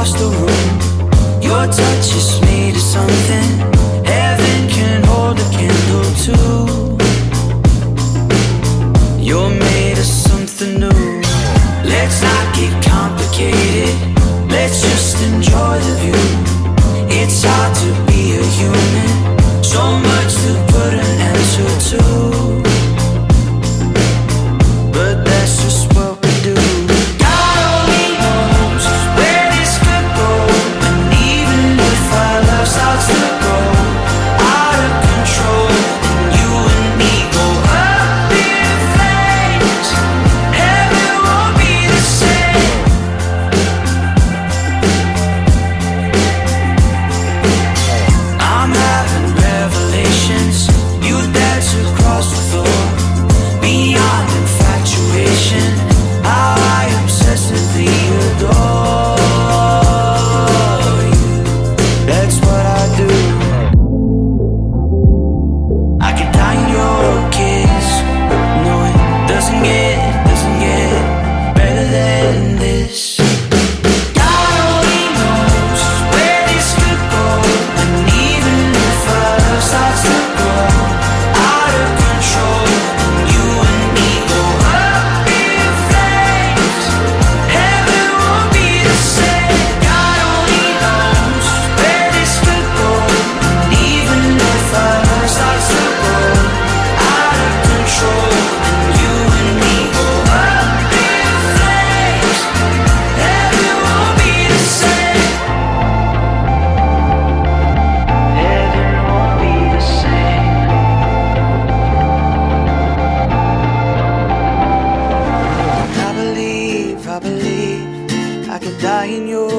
across the room. Your touch is made of something heaven can hold a candle to. You're made of something new. Let's not get complicated, let's just enjoy the view. It's hard to be a human, so much to put an answer to, but that's just what we do. God only knows where this could go, and even if our love starts to go out of control, and you and me go up in flames, heaven won't be the same. I'm having revelations, you dance across the floor, beyond infatuation, how I obsessively adore you. That's what I do. I could die in your kiss. No, it doesn't get better than this. God only knows where this could go, and even if our love starts to go out of control, and you and me go up in flames, heaven won't be the same. God only knows where this could go, and even if our love starts to go out of control, and you and me go up in flames, heaven won't be the same. Heaven won't be the same. I believe I could die in your